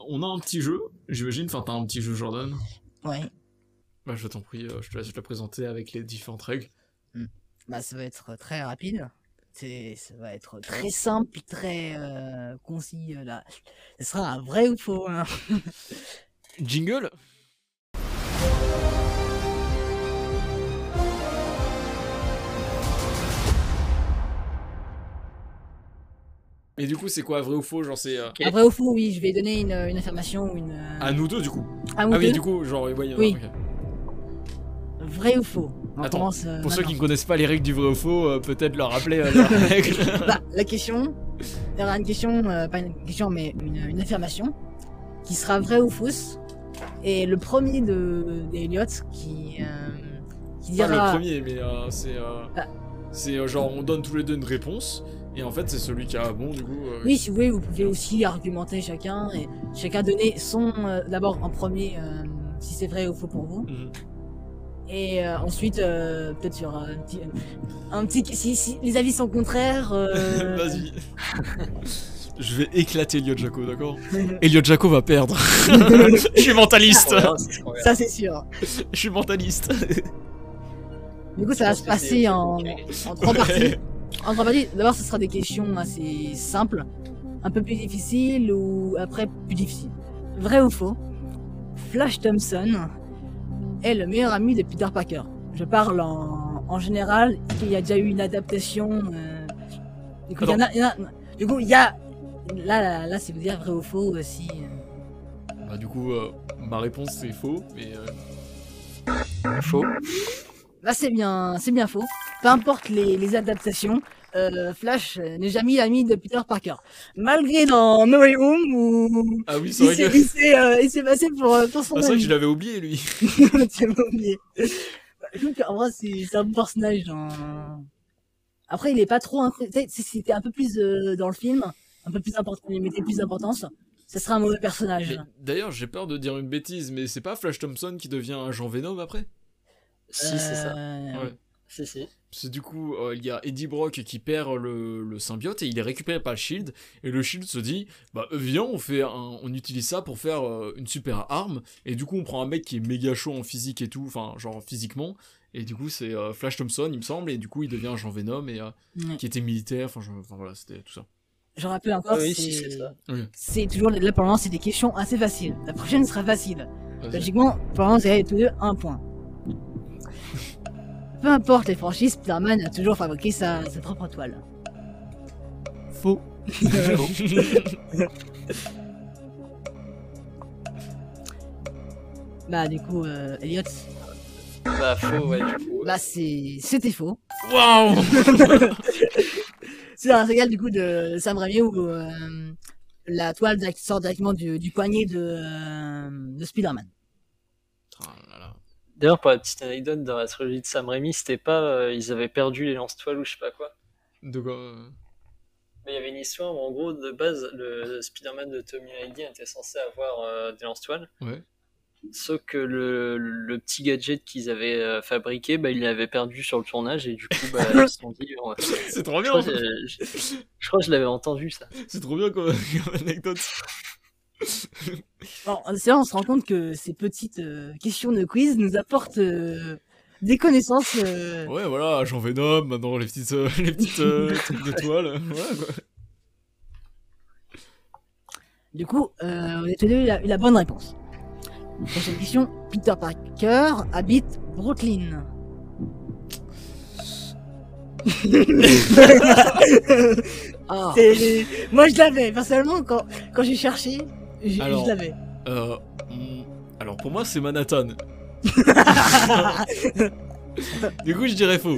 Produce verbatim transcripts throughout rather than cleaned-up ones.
On a un petit jeu, j'imagine, enfin t'as un petit jeu Jordan. Ouais. Bah je t'en prie, euh, je te laisse le présenter avec les différentes règles. Mm. Bah ça va être très rapide. C'est, ça va être très simple, très euh, concis. euh, Là, ce sera un vrai ou faux. Hein. Jingle. Et du coup, c'est quoi, vrai ou faux? Genre, c'est. Euh... Un vrai ou faux, oui, je vais donner une, une affirmation ou une. euh, À nous deux, du coup. Ah, Ah ou oui, deux. du coup, genre, ouais, il y en a, Oui. ok. Vrai ou faux? On Attends, commence, euh, pour ceux qui maintenant. ne connaissent pas les règles du vrai ou faux, euh, peut-être leur rappeler euh, les règles. Bah, la question, il y aura une question, euh, pas une question, mais une, une affirmation qui sera vraie ou fausse. Et le premier de d'Eliot qui, euh, qui Pas dira. le premier, mais euh, c'est. Euh, Ah. C'est euh, genre, on donne tous les deux une réponse, et en fait, c'est celui qui a bon, du coup. Euh... Oui, si vous voulez, vous pouvez aussi argumenter chacun et chacun donner son euh, d'abord en premier euh, si c'est vrai ou faux pour vous. Mhm. Et euh, ensuite, euh, peut-être sur un petit, un petit si, si les avis sont contraires. Euh... Vas-y. Je vais éclater Elliot Jaco, d'accord? Elliot Jaco va perdre. Je suis mentaliste. Ça c'est sûr. Je suis mentaliste. Du coup, ça va se passer en, en trois parties. En trois parties. D'abord, ce sera des questions assez simples, un peu plus difficiles ou après plus difficiles. Vrai ou faux? Flash Thompson est le meilleur ami de Peter Parker. Je parle en, en général, il y a déjà eu une adaptation. Euh, du coup, il y en a, il y en a- du coup, il y a. Là, là, là c'est vous dire vrai ou faux aussi. Euh... Bah, du coup, euh, ma réponse c'est faux, mais. Euh... Faux. Là, c'est bien, c'est bien faux. Peu importe les, les adaptations, euh, Flash euh, n'est jamais l'ami de Peter Parker. Malgré dans No Way Home où Ah oui, c'est il vrai s'est que. il s'est, euh, il s'est passé pour, euh, pour son Ah, c'est vrai que ami. je l'avais oublié lui. Tu m'as oublié. Je trouve qu'en vrai, c'est c'est un bon personnage. Dans... Après, il est pas trop. incru- tu sais, si c'était un peu plus euh, dans le film, un peu plus important, il mettait plus d'importance, ça serait un mauvais personnage. Mais d'ailleurs, j'ai peur de dire une bêtise, mais c'est pas Flash Thompson qui devient agent Venom après? Si, c'est ça. Euh, Ouais. Si, si. C'est du coup, euh, il y a Eddie Brock qui perd le, le symbiote et il est récupéré par le Shield. Et le Shield se dit, bah euh, viens, on fait un- on utilise ça pour faire euh, une super arme. Et du coup, on prend un mec qui est méga chaud en physique et tout, enfin genre physiquement. Et du coup, c'est euh, Flash Thompson, il me semble. Et du coup, il devient Jean Venom et euh, ouais. qui était militaire. Enfin, je- enfin, voilà, c'était tout ça. Je rappelle encore, Oui, c'est si, c'est ça. Oui. c'est toujours là pour l'instant, c'est des questions assez faciles. La prochaine sera facile. Vas-y. Logiquement, pour l'instant, c'est tous les deux un point. Peu importe les franchises, Spider-Man a toujours fabriqué sa, sa propre toile. Faux. Bah du coup, euh, Elliot, Bah, faux, ouais, du coup. bah c'est c'était faux. Waouh. C'est un régal du coup de Sam Raimi où euh, la toile direct- sort directement du, du poignet de, euh, de Spider-Man. Ah là là. D'ailleurs, pour la petite anecdote, dans la trilogie de Sam Raimi, c'était pas. euh, ils avaient perdu les lance-toiles ou je sais pas quoi. De quoi euh, Mais il y avait une histoire où, en gros, de base, le Spider-Man de Tommy Maguire était censé avoir euh, des lance-toiles. Ouais. Sauf que le, le petit gadget qu'ils avaient euh, fabriqué, bah, ils l'avaient perdu sur le tournage et du coup, bah, ils se sont dit. on- C'est trop Je bien. crois que je, je- je crois que je l'avais entendu ça. C'est trop bien comme, comme anecdote. Bon, c'est là on se rend compte que ces petites euh, questions de quiz nous apportent euh, des connaissances. euh, Ouais, voilà, agent Venom, maintenant les petites, euh, les petites euh, trucs de toile. Voilà quoi. Du coup, euh, on a tous les deux eu la, eu la bonne réponse. Prochaine question. Peter Parker habite Brooklyn. Ah, C'est- Moi je l'avais, personnellement, quand, quand j'ai cherché, j'ai- Alors. je l'avais. Euh, hmm, alors pour moi c'est Manhattan. Du coup je dirais faux.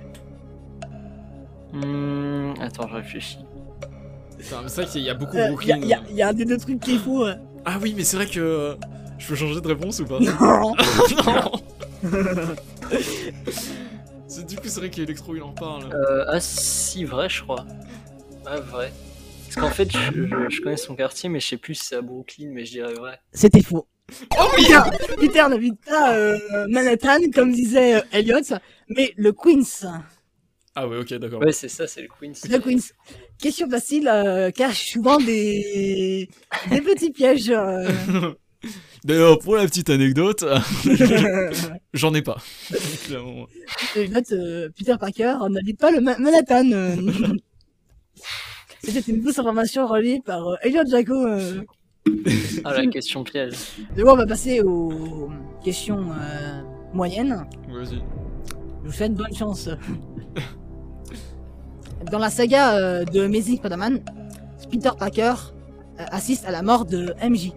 hmm, attends, je réfléchis. Putain, mais c'est vrai qu'il y a beaucoup Il y, Brooklyn. a, y a- y a un des deux trucs qui est faux. euh. Ah oui, mais c'est vrai que euh, je peux changer de réponse ou pas? Non. Non. C'est du coup c'est vrai qu'Electro il en parle. Euh, ah, si, vrai, je crois. Ah, vrai. Parce qu'en fait, je, je- je connais son quartier, mais je sais plus si c'est à Brooklyn, mais je dirais vrai. C'était faux. Oh oui. Peter, Peter n'habite pas euh, Manhattan, comme disait euh, Elliot, mais le Queens. Ah ouais, ok, d'accord. Ouais, c'est ça, c'est le Queens. Le Queens. Question facile, euh, cache souvent des... des petits pièges. euh. D'ailleurs, pour la petite anecdote, j'en ai pas. Clairement. Je note, euh, Peter Parker n'habite pas le Ma- Manhattan. euh. C'était une fausse information reliée par euh, Elliot Jaco. Euh. Ah, la question piège. Du coup, on va passer aux questions euh, moyennes. Vas-y. Je vous souhaite bonne chance. Dans la saga euh, de Amazing Spider-Man, Peter Parker euh, assiste à la mort de M J.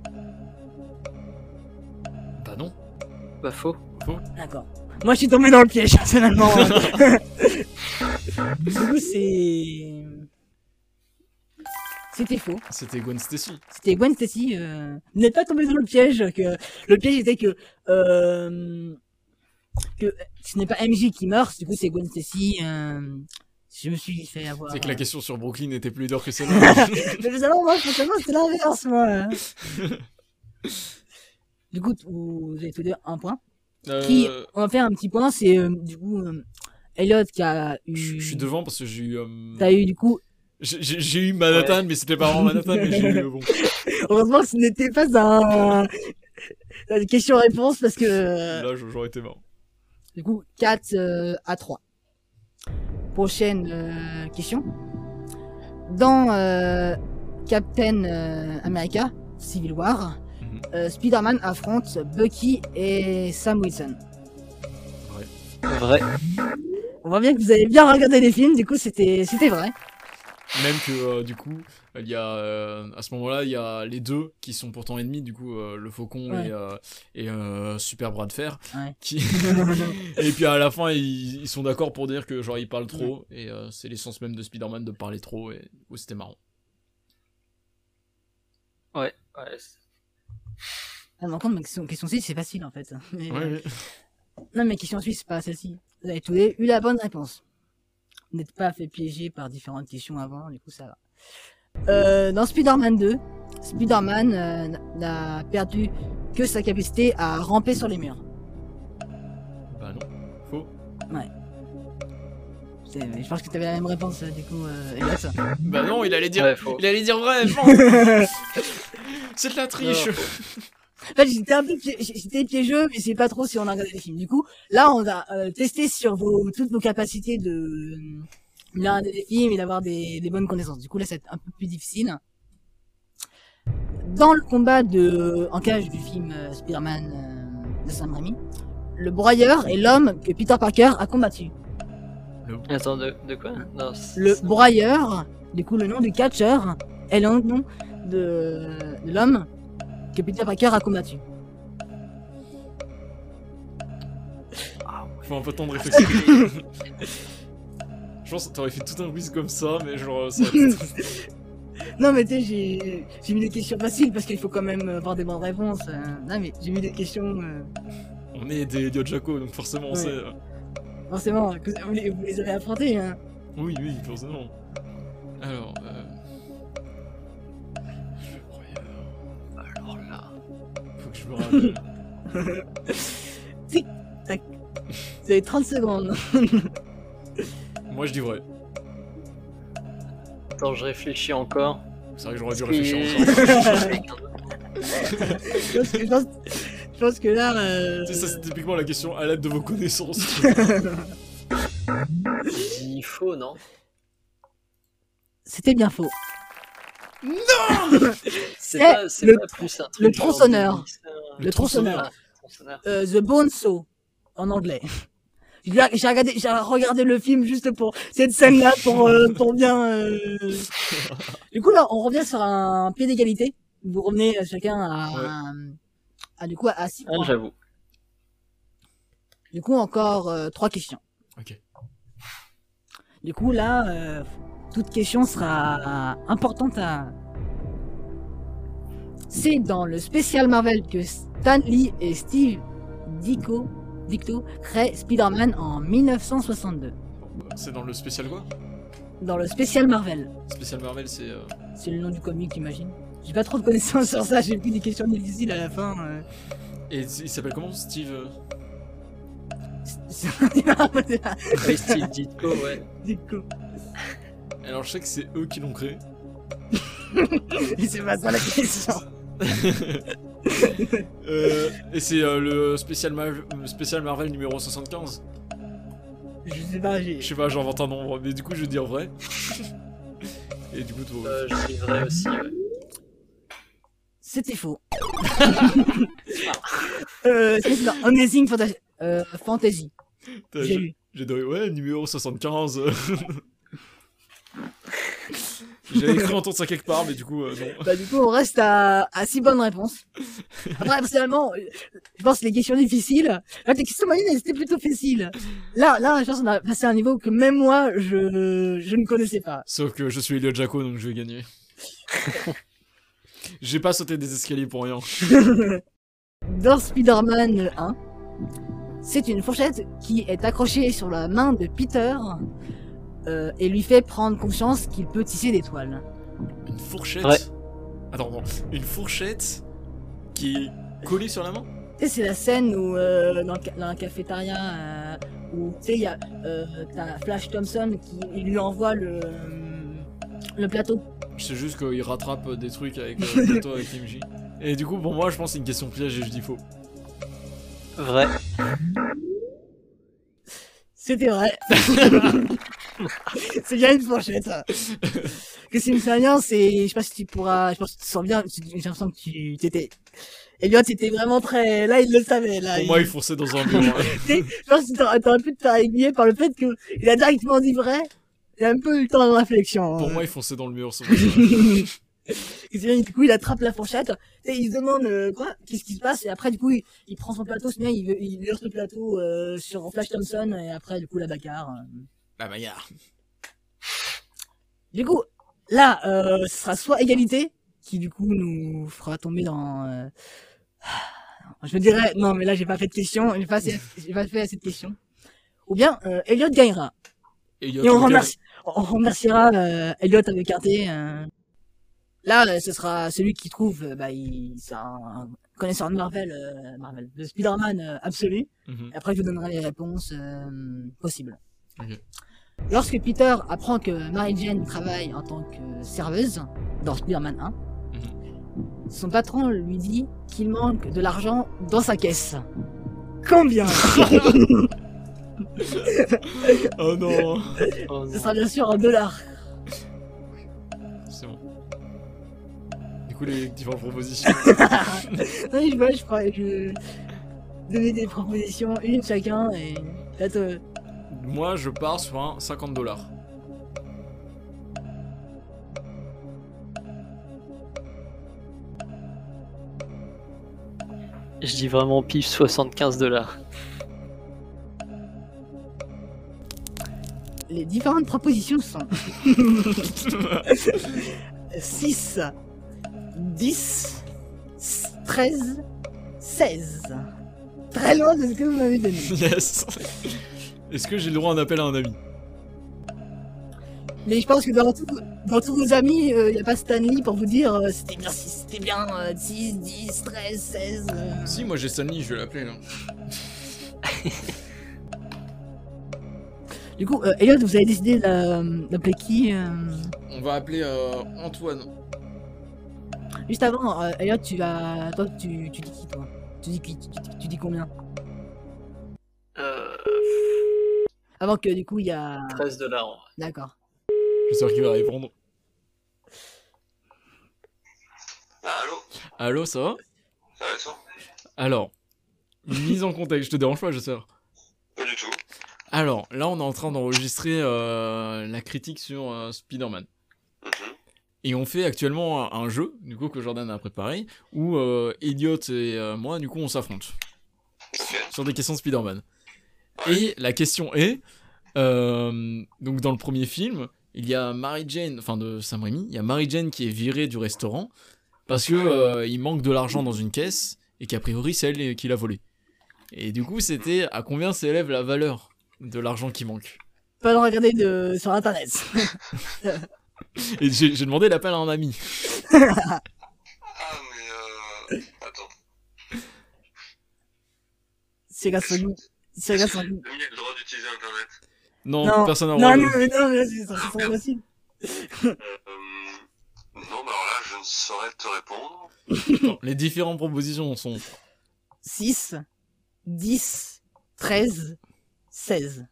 Bah non. Bah, faux. D'accord. Moi, je suis tombé dans le piège, personnellement. Du coup, c'est... C'était faux. C'était Gwen Stacy. C'était Gwen Stacy. Euh... Vous n'êtes pas tombé dans le piège. Que... Le piège était que... Euh... que ce n'est pas M J qui meurt, du coup, c'est Gwen Stacy. Euh... Je me suis fait avoir... C'est que la question sur Brooklyn était plus dure que celle-là. Mais vous savez, moi, franchement, c'était l'inverse, moi. Du coup, vous avez tous deux un point. Euh, Qui, on va faire un petit point, c'est euh, du coup euh, Elliot qui a eu. Je je suis devant parce que j'ai eu. euh, T'as eu du coup. J'ai j'ai- j'ai eu Manhattan, Ouais. mais c'était pas vraiment Manhattan, mais j'ai eu. Bon. Heureusement que ce n'était pas un. une question-réponse parce que. euh, Là, j'aurais été mort. Du coup, quatre euh, à trois. Prochaine euh, question. Dans euh, Captain euh, America Civil War, Mhm. euh, Spider-Man affronte Bucky et Sam Wilson. Vrai. On voit bien que vous avez bien regardé les films, du coup c'était c'était vrai. Même que euh, du coup, il y a euh, à ce moment-là, il y a les deux qui sont pourtant ennemis, du coup, euh, le Faucon Ouais. et, euh, et euh, Super Bras de Fer, Ouais. qui et puis à la fin, ils, ils sont d'accord pour dire que genre ils parlent trop et euh, c'est l'essence même de Spider-Man de parler trop et du coup, c'était marrant. Ouais. Ouais. c'est- Ah, mais encore, ma question, question six, c'est facile en fait. Mais, Ouais, euh, ouais. Non, mais question suisse, c'est pas celle-ci. Vous avez tous les eu la bonne réponse. Vous n'êtes pas fait piéger par différentes questions avant, du coup ça va. Euh, dans Spider-Man deux, Spider-Man euh, n- n'a perdu que sa capacité à ramper sur les murs. Bah non, faux. C'est- Je pense que tu avais la même réponse, euh, du coup, euh, Elliot. Bah non, il allait dire, Ouais, faux. il allait dire vrai. non. C'est de la triche. Non. En fait, j'étais un peu pié- j'étais piégeux, mais c'est pas trop si on a regardé les films. Du coup, là, on a euh, testé sur vos, toutes vos capacités de euh, regarder des films et d'avoir des, des bonnes connaissances. Du coup, là, c'est un peu plus difficile. Dans le combat de, en cage du film euh, Spider-Man euh, de Sam Raimi, le broyeur est l'homme que Peter Parker a combattu. Le- Attends, de, de quoi? Non, c'est- Le c'est- broyeur, du coup, le nom du catcheur, est le nom de, de l'homme que Peter Parker a combattu. Faut un peu de temps de réflexion. Je pense que t'aurais fait tout un quiz comme ça, mais genre ça. Non, mais tu sais, j'ai j'ai mis des questions faciles parce qu'il faut quand même avoir des bonnes réponses. euh. Non, mais j'ai mis des questions, euh, On est des Elliot Jaco, donc forcément on Ouais. sait. euh, forcément, que vous les, vous les avez affrontées. Hein. Oui, oui, forcément. Alors, euh... le broyeur. Alors là, faut que je me rappelle. Vous avez trente secondes. Moi je dis vrai. Attends, je réfléchis encore. C'est vrai que j'aurais dû Parce que- réfléchir encore. je, pense que, je, pense, je pense que là. Euh... Tu sais, ça c'est typiquement la question à l'aide de vos connaissances. J'ai dit faux, non? C'était bien faux. C'est Eh, pas, c'est le- pas plus un truc. le genre tronçonneur. de lycéen. Le tronçonneur. Ah, tronçonneur. Euh, The Bone Saw, en anglais. J'ai j'ai regardé, j'ai regardé le film juste pour cette scène-là, pour, euh, pour bien. euh, Du coup, là, on revient sur un pied d'égalité. Vous revenez euh, chacun à, Ouais. à, à, du coup à six Ah, points. j'avoue. Du coup, encore euh, trois questions. Ok. Du coup, là, euh, toute question sera importante à. C'est dans le spécial Marvel que Stan Lee et Steve Ditko, Ditko créent Spider-Man en mille neuf cent soixante-deux. C'est dans le spécial quoi? Dans le spécial Marvel. Spécial Marvel, c'est. euh, C'est le nom du comic, j'imagine. J'ai pas trop de connaissances sur ça, j'ai plus des questions difficiles à la fin. euh. Et il s'appelle comment Steve euh, Ouais, style Ditko, ouais. Du coup, Alors je sais que c'est eux qui l'ont créé. et c'est pas ça la question. euh, et c'est euh, le spécial, Ma- spécial Marvel numéro soixante-quinze. Je sais pas, j'ai. Je sais pas, j'invente un nombre, mais du coup je vais dire vrai. Et du coup, toi. Euh, je dis vrai aussi, ouais. C'était faux. euh, c'est dans Amazing Fantasy. Euh, Fantasy. T'as- J'ai j'ai- lu. J'ai donné, ouais, numéro soixante-quinze. J'avais écrit entendre ça quelque part, mais du coup, euh, non. Bah, du coup, on reste à, à six bonnes réponses. Après, personnellement, euh, je pense que les questions difficiles, là, les questions moyennes, elles étaient plutôt faciles. Là, là, je pense qu'on a passé à un niveau que même moi, je, je ne connaissais pas. Sauf que je suis Elliot Jaco, donc je vais gagner. J'ai pas sauté des escaliers pour rien. Dans Spider-Man un, c'est une fourchette qui est accrochée sur la main de Peter euh, et lui fait prendre conscience qu'il peut tisser des toiles. Une fourchette Ouais. Attends, non. Une fourchette qui est collée sur la main Tu sais, c'est la scène où, euh, dans, le ca- dans la cafétéria, euh, où, tu sais, il y a euh, t'as Flash Thompson qui il lui envoie le, le plateau. Je sais juste qu'il rattrape des trucs avec euh, le plateau avec M J. Et du coup, pour moi, je pense que c'est une question piège et je dis faux. Vrai. C'était vrai. C'est bien une fourchette. Que c'est une alliance et je sais pas si tu pourras, je pense que tu te sens bien, tu- j'ai l'impression que tu t'étais. Elliot était vraiment très, là il le savait là. Pour il... moi, il fonçait dans un mur. hein. Tu sais, je pense que t'aurais t'aurais pu te faire aiguiller par le fait qu'il a directement dit vrai. Il a un peu eu le temps de réflexion. Pour hein. moi, il fonçait dans le mur. c'est pour ça. Et c'est bien, du coup, il attrape la fourchette, et il se demande euh, quoi, qu'est-ce qui se passe, et après, du coup, il, il prend son plateau, c'est bien, il, veut- il verse le plateau euh, sur Flash Thompson, et après, du coup, la bagarre. euh. La bagarre. Du coup, là, euh, ce sera soit égalité, qui du coup nous fera tomber dans. euh, Je me dirais, non, mais là, j'ai pas fait de question, j'ai pas, assez- j'ai pas fait assez de questions. Ou bien, euh, Elliot gagnera. Elliot, Et on, lequel- remercie, on remerciera euh, Elliot avec un T. euh. Là, euh, ce sera celui qui trouve, euh, bah, il, c'est un connaisseur de Marvel, euh, Marvel, de Spider-Man euh, absolu. Mhm. Et après, je vous donnerai les réponses euh, possibles. Ok. Lorsque Peter apprend que Mary Jane travaille en tant que serveuse dans Spider-Man un, Mhm. son patron lui dit qu'il manque de l'argent dans sa caisse. Combien? Oh non. Oh, Ce non. sera bien sûr en dollars. C'est bon. Du coup, les différentes propositions. Oui, je vois, je crois, je donner des propositions, une chacun, et là, toi, Moi, je pars sur un cinquante dollars. Je dis vraiment pif soixante-quinze dollars. les différentes propositions sont six, dix, treize, seize. Très loin de ce que vous m'avez donné. Yes. Est-ce que j'ai le droit à un appel à un ami? Mais je pense que dans, tout- dans tous vos amis, il n'y a pas Stanley pour vous dire euh, c'était bien, si c'était bien euh, six, dix, treize, seize. euh. Si, moi j'ai Stanley, je vais l'appeler là. Du coup, euh, Elliot, vous avez décidé d'a- d'appeler qui euh, On va appeler euh, Antoine. Juste avant, euh, Elliot, tu vas. Toi, tu, tu dis qui, toi tu dis, qui tu, tu- tu dis combien Euh, Avant que, du coup, il y a. treize dollars en vrai. D'accord. J'espère qu'il va répondre. Ah, allô? Allô, ça va? Ça va et toi? Alors, une mise en contexte, je te dérange pas, j'espère. Pas du tout. Alors, là, on est en train d'enregistrer euh, la critique sur euh, Spider-Man. Mhm. Et on fait actuellement un, un jeu, du coup, que Jordan a préparé, où euh, Elliot et euh, moi, du coup, on s'affronte Ok. sur des questions de Spider-Man. Et la question est, euh, donc dans le premier film, il y a Mary Jane, enfin de Sam Raimi, il y a Mary Jane qui est virée du restaurant parce que euh, il manque de l'argent dans une caisse et qu'a priori c'est elle qui l'a volé. Et du coup, c'était à combien s'élève la valeur de l'argent qui manque. Pas de regarder de... sur internet. Et j'ai j'ai demandé l'appel à un ami. Ah, mais euh... Attends. C'est grâce à nous. Si regarde son... Lui, il a le droit d'utiliser Internet. Non, Non, personne n'a le non, droit. non, de- mais non, mais là, c'est c'est trop facile. Euh, non, bah alors là, je ne saurais te répondre. Non, les différentes propositions sont six, dix, treize, seize.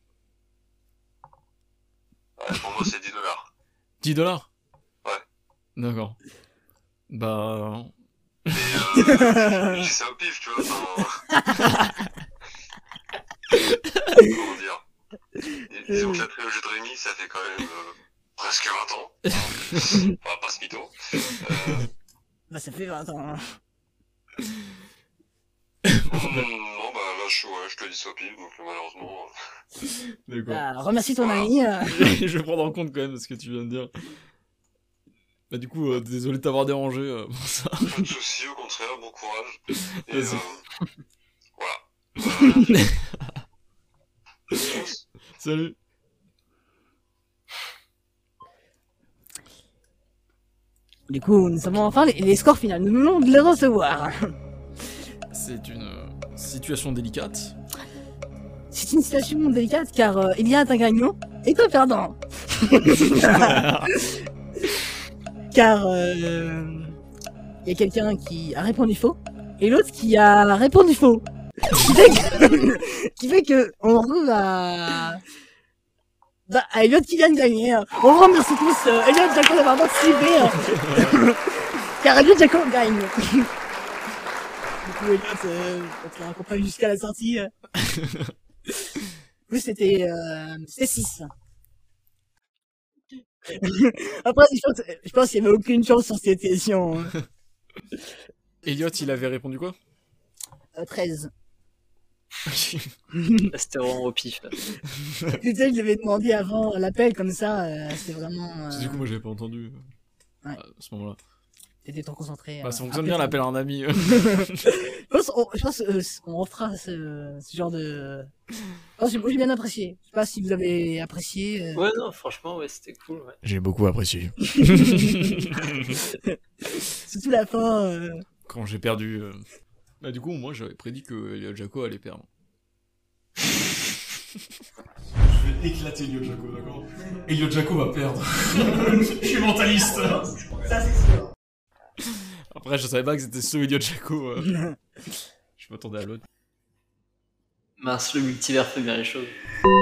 Ouais, pour moi, c'est dix dollars. dix dollars. Ouais. D'accord. Bah... Et euh, je dis ça au pif, tu vois. Enfin... Comment dire? Disons que la trilogie de Rémi, ça fait quand même euh, presque vingt ans. Enfin, pas ce mytho. Euh, Bah, ça fait vingt ans. Hein. non, bah là, je, ouais, je te dis ça au pif, donc malheureusement... D'accord. Bah, remercie ton ami. euh. Je vais prendre en compte quand même ce que tu viens de dire. Bah du coup, euh, désolé de t'avoir dérangé euh, pour ça. Pas de soucis, au contraire, bon courage. Et Vas-y. euh, voilà. Euh, Tchuss. Salut. Du coup, nous avons enfin les, les scores finaux. Nous venons de les recevoir. C'est une euh, situation délicate. C'est une situation délicate car euh, il y a un gagnant et un perdant. Car euh, il y a quelqu'un qui a répondu faux et l'autre qui a répondu faux. Qui fait que, qui fait que on retrouve à... Bah, à Elliot qui vient de gagner. hein. On vous remercie tous euh, Elliot Jaco d'avoir participé. hein. Car Elliot Jaco gagne. Du coup, Elliot, euh, on te raccompagne jusqu'à la sortie. euh. Oui, c'était euh, c'était six. Après, je pense, je pense qu'il n'y avait aucune chance sur cette question. hein. Elliot, il avait répondu quoi? Euh, treize. Là, c'était vraiment au pif. Là. Tu sais, je l'avais demandé avant l'appel, comme ça, euh, c'était vraiment... Euh, Du coup, moi j'avais pas entendu euh, Ouais. à ce moment-là. T'étais trop concentré. Bah, euh, ça fonctionne après, bien ça- l'appel à un ami. euh. Je pense, on, je pense euh, on refera ce, ce genre de... Je pense que moi j'ai bien apprécié. Je sais pas si vous avez apprécié. euh. Ouais, non, franchement, ouais, c'était cool. Ouais. J'ai beaucoup apprécié. Surtout la fin. euh. Quand j'ai perdu. euh, Bah, du coup, moi j'avais prédit que Elliot Jaco allait perdre. Je vais éclater Elliot Jaco, d'accord? Elliot Jaco va perdre. Je suis mentaliste. Ça c'est sûr. Après, je savais pas que c'était ce Elliot Jaco. euh. Je m'attendais à l'autre. Mince, le multivers fait bien les choses.